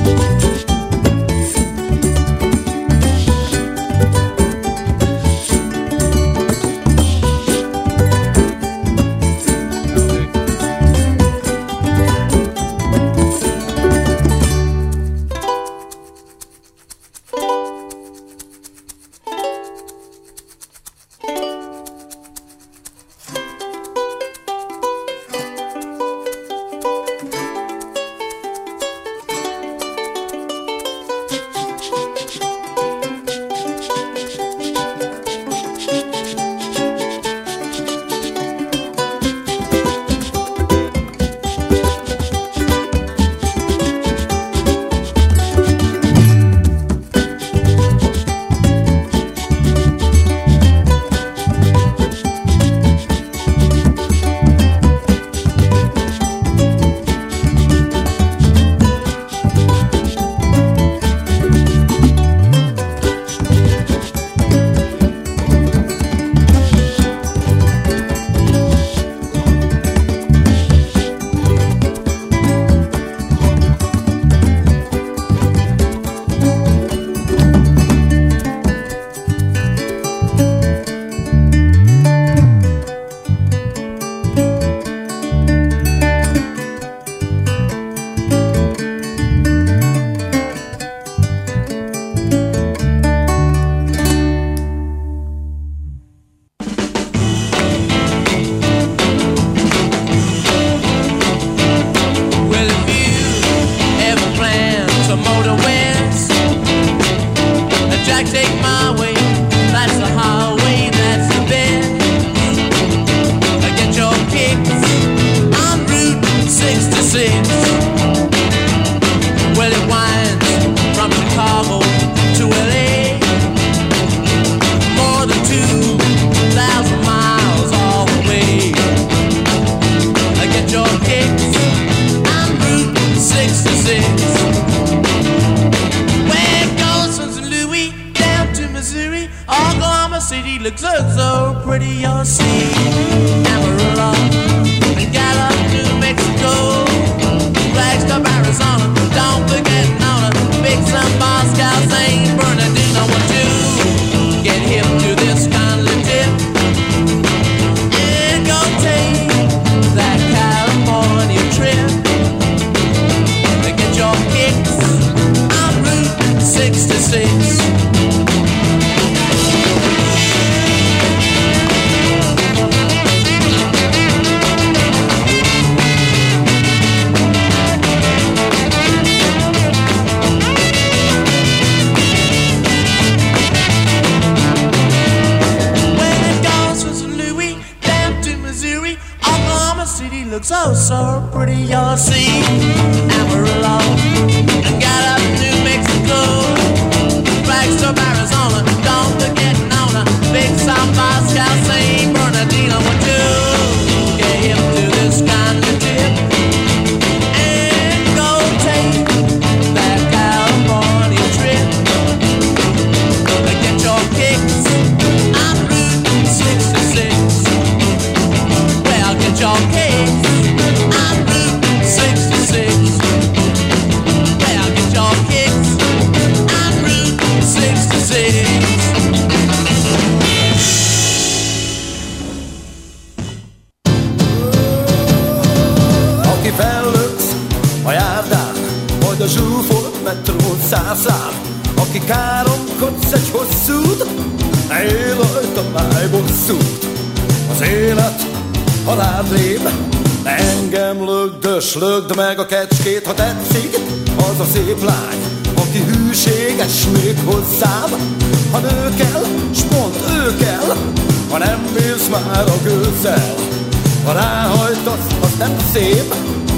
Lögd meg a kecskét, ha tetszik, az a szép lány, aki hűséges még hozzám. Ha nő kell, s pont ő kell, ha nem bírsz már a gőzzel. Ha ráhajtasz, az nem szép,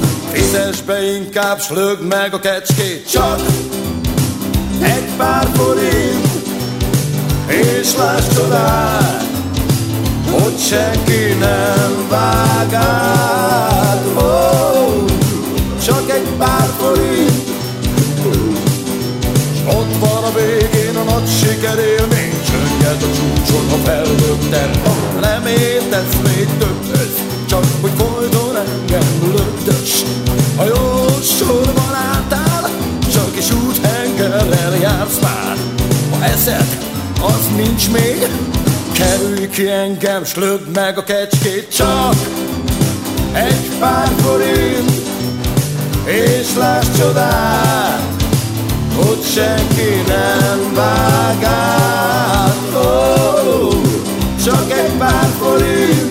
fizess be inkább, s lögd meg a kecskét. Csak egy pár forint, és láss csodát, hogy senki nem vág át. Oh, csak egy pár forint, s ott van a végén a nagy sikerélmény. Csönget a csúcson, ha fellöktem, ha nem értesz még többhöz, csak hogy folyton engem lögdös. Ha jó sorban álltál, csak is akarsz már, ha eszed, az nincs még. Kerülj ki engem, s lögd meg a kecskét, csak egy pár forint, és láss csodát, hogy senki nem vág át. Oh, csak egy pár forint.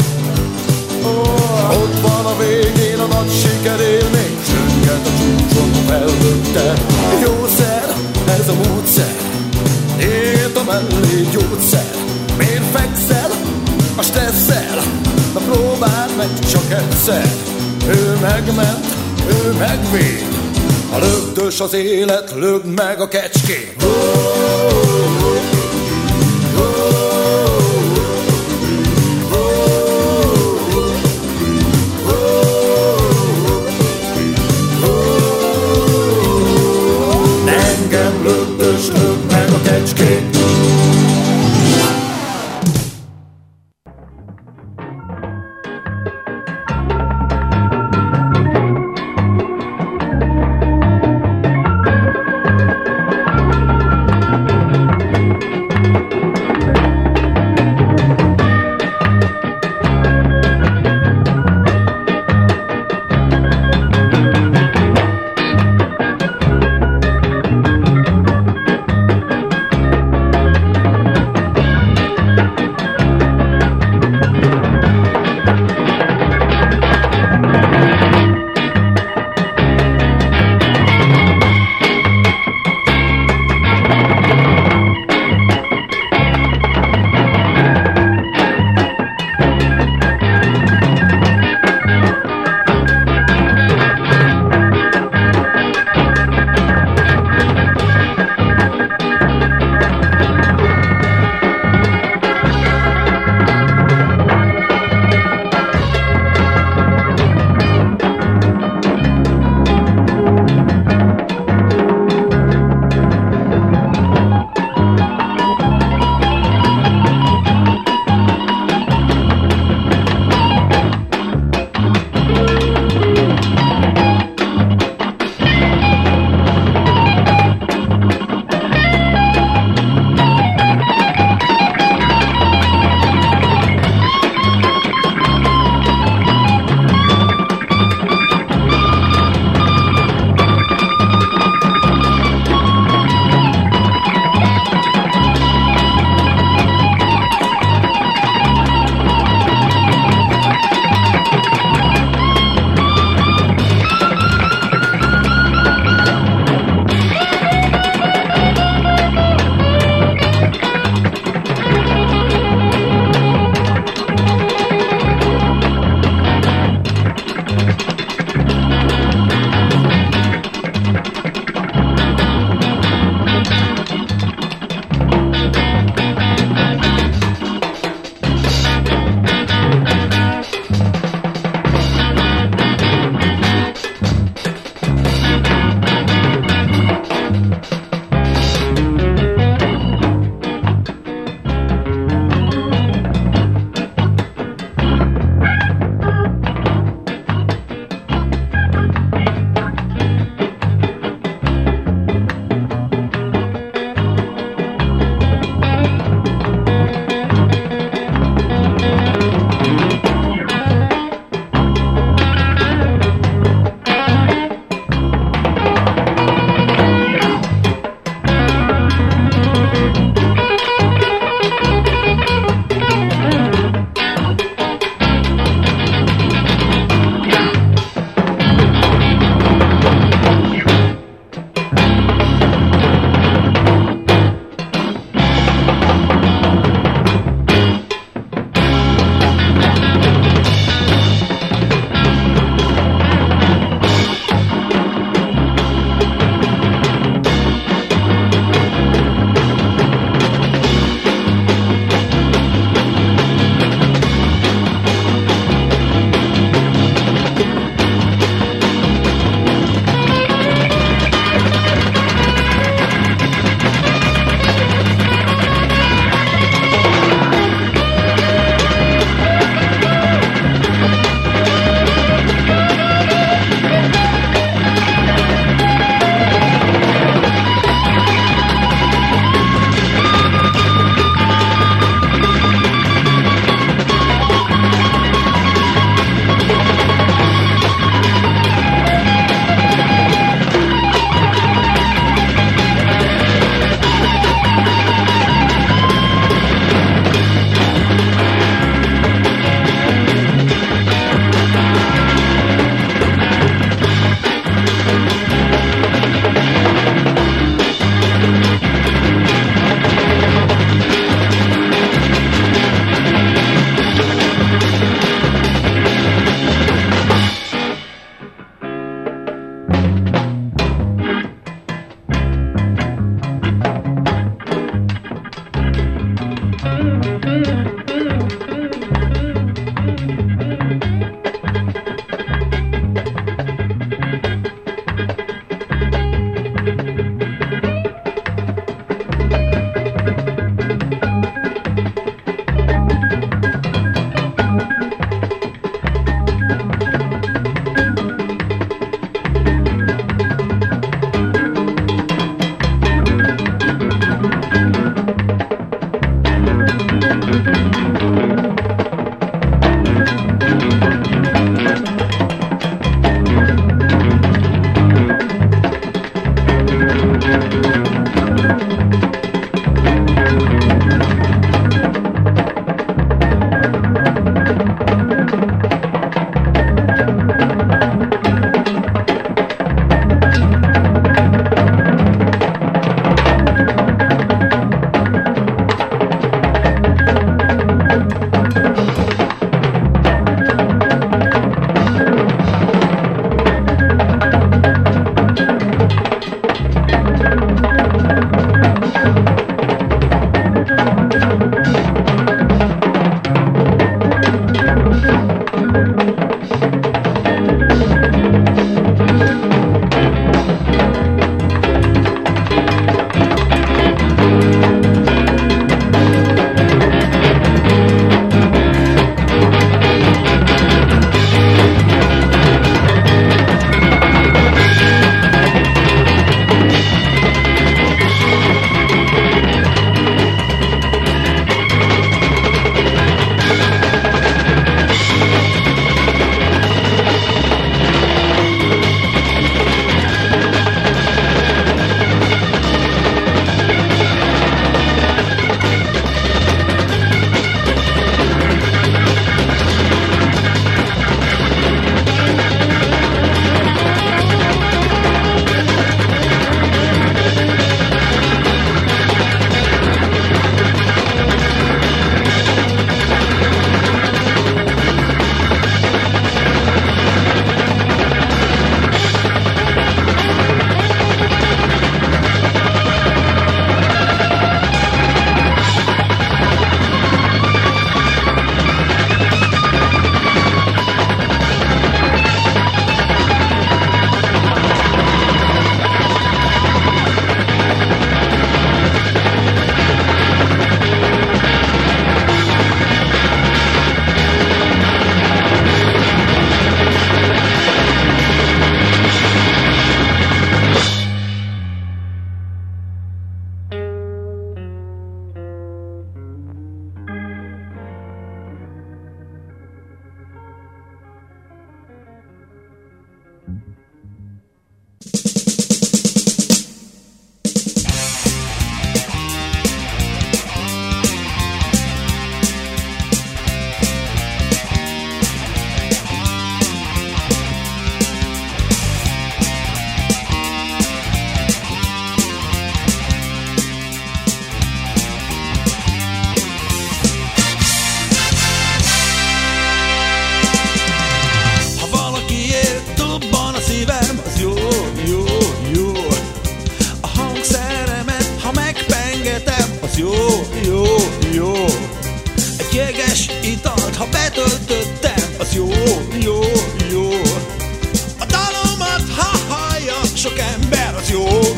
Oh, ott van a végén a nagy sikerélmény, csönget a csúcson felvötte. Jószer, ez a módszer, írta mellé gyógyszer. Miért fekszel a stresszel? Na próbáld meg csak egyszer. Ő megment, ő megvéd. Ha lögdös az élet, lögd meg a kecskét. Engem lögdös, lögd meg a kecskét.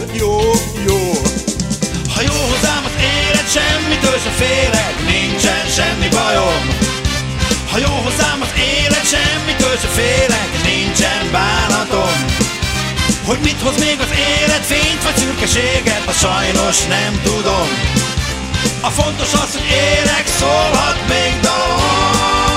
jó, jó. Ha jó hozzám az élet, semmitől se félek, nincsen semmi bajom. Ha jó hozzám az élet, semmitől se félek, nincsen bánatom. Hogy mit hoz még az élet, fényt vagy szürkeséget, a sajnos nem tudom. A fontos az, hogy élek, szólhat még dalom.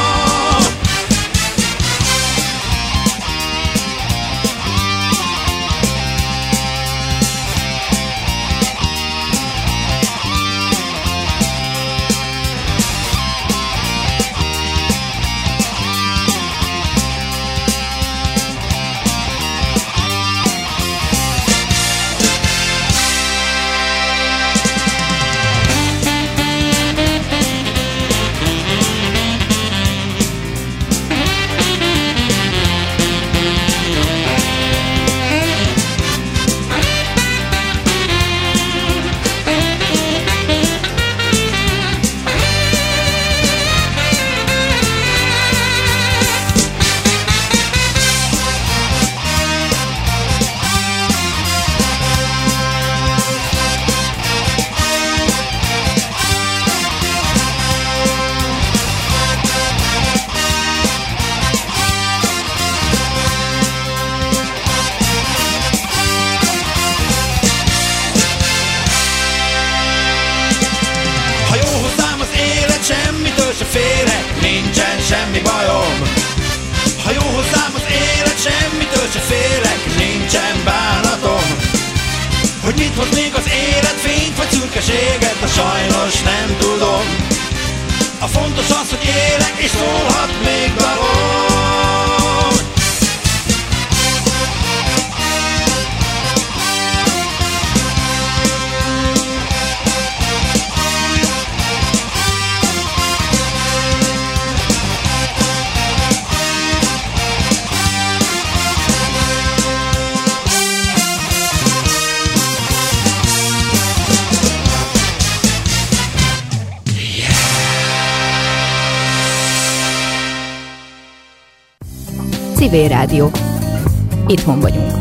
Semmi bajom. Ha jó hozzám az élet, semmitől se félek, nincsen bánatom. Hogy mit hoz még az élet, fényt vagy szürkeséget, de sajnos nem tudom. A fontos az, hogy élek, és szólhat még dalom. Civil Rádió. Itthon vagyunk.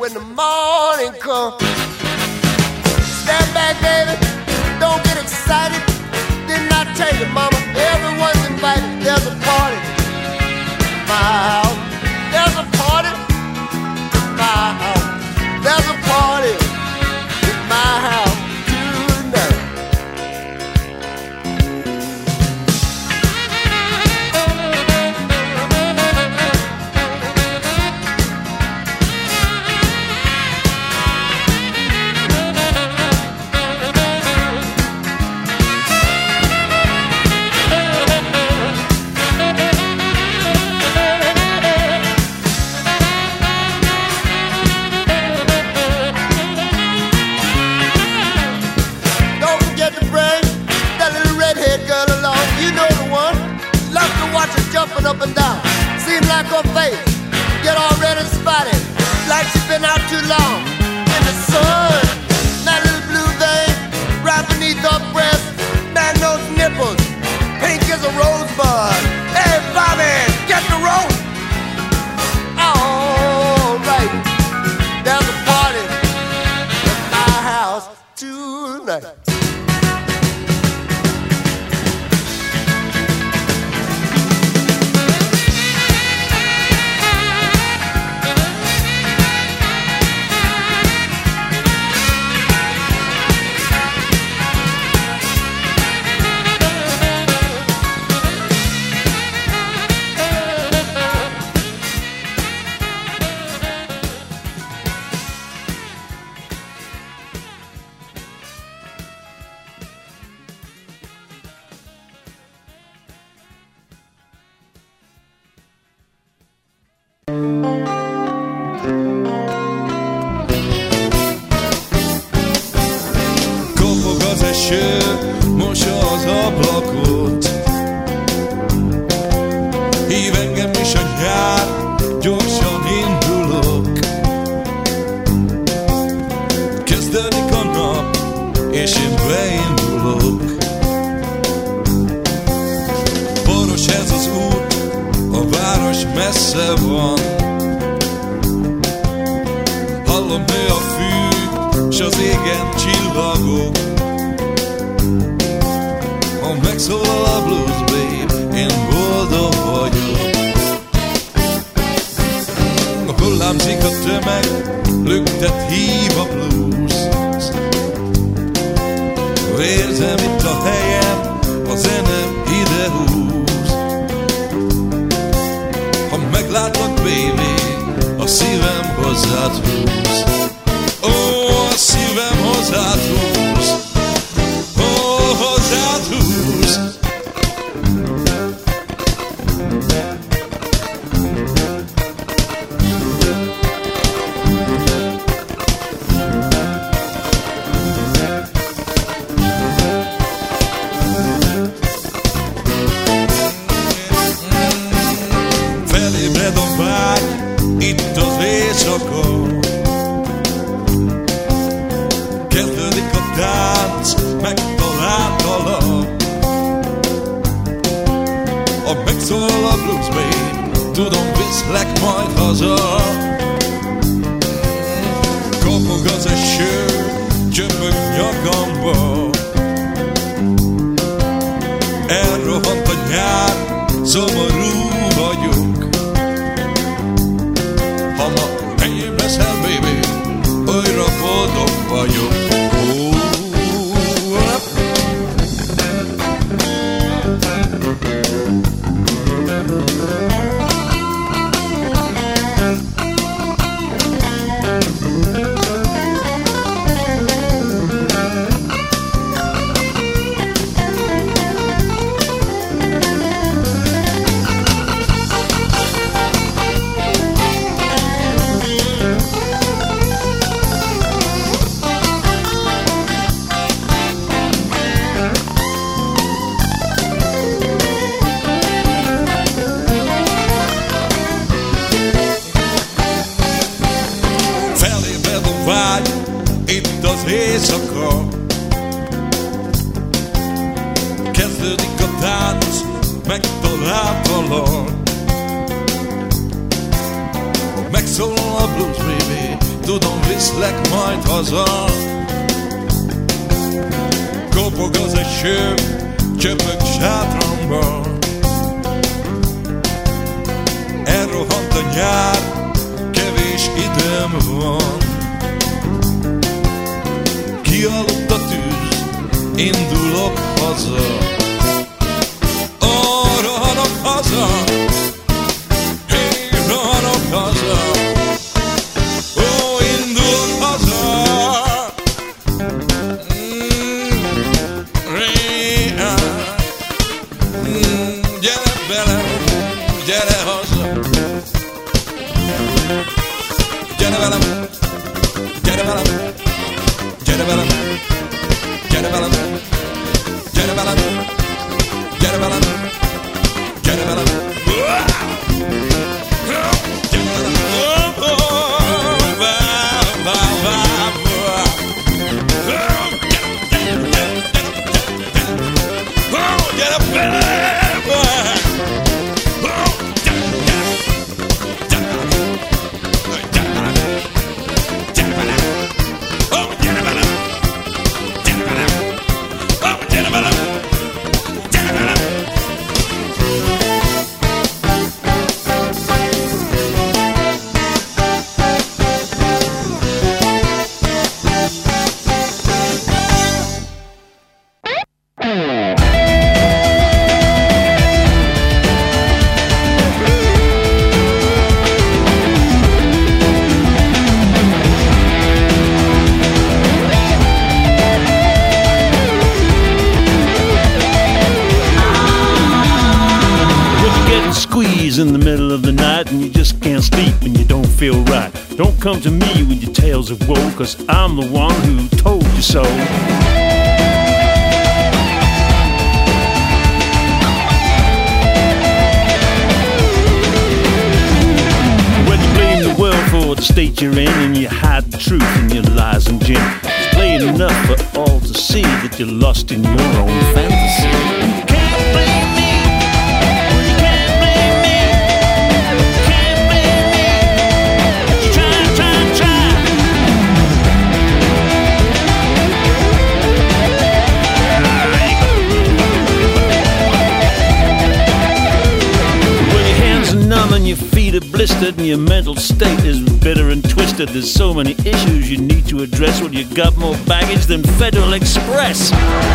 when the morning comes. Stand back, baby, don't get excited. Didn't I tell you, mama, everyone's invited. There's a party in my house. There's a party in my house. There's a party in my house tonight. Jumping up and down, seems like her face get already spotted, like she's been out too long in the sun. That little blue vein right beneath her breast, man, those nipples pink as a rosebud. Hey, Bobby, get the rope. All right, there's a party at my house tonight. Kopog az eső, mossa az ablakot. Hív engem is a nyár, gyorsan indulok. Kezdődik a nap, és én beindulok. Boros ez az út, a város messze van. Hallom, nő a fű, s az égen csillagok. Ha megszólal a blues, babe, én boldog vagyok. Hullámzik a tömeg, lüktet hív a blues. Érzem itt a helyem, a zene ide húz. Ha meglátlak, baby, a szívem hozzád húz. Ó, a szívem hozzád húz. Ó, hozzád húz. Felébred a vágy, itt az éjszaka. Kezdődik a tánc, megtaláltalak. Ha megszólal a blues, babe, tudom, viszlek majd haza. Kopog az eső, csöpög nyakamba. Elrohant a nyár, szomorú vagyok. Ha ma enyém leszel, baby, újra boldog vagyok. Itt az éjszaka, kezdődik a tánc, megtaláltalak. Megszólal a blues, baby, tudom, viszlek majd haza. Kopog az eső, csöpög sátramba. Elrohant a nyár, kevés időm van. Kialudt a tűz, indulok haza. Ó, rohanok haza, én rohanok haza. Ó, indulok haza. Gyere velem, gyere haza. Gyere velem, gyere velem, gyere velem, gyere velem, gyere velem, gyere velem, gyere velem. In the middle of the night and you just can't sleep and you don't feel right. Don't come to me with your tales of woe, 'cause I'm the one who told you so. When you blame the world for the state you're in and you hide the truth in your lies and gin, it's plain enough for all to see that you're lost in your own fantasy. You can't blame me. And your feet are blistered and your mental state is bitter and twisted. There's so many issues you need to address. Well, you got more baggage than Federal Express.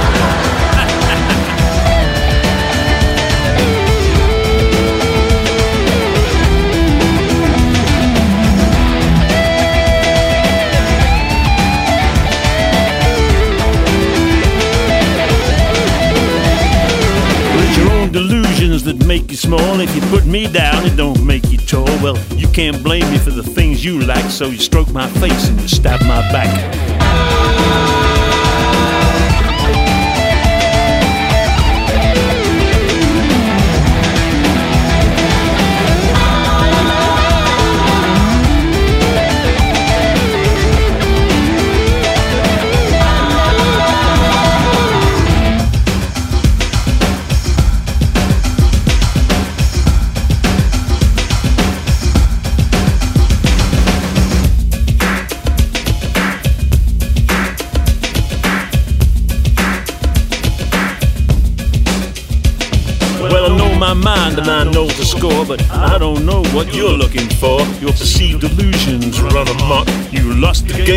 Delusions that make you small. If you put me down, it don't make you tall. Well, you can't blame me for the things you like, so you stroke my face and you stab my back. Mind and I know the score, but I don't know what you're looking for. Your perceived illusions run amok. You lost the game.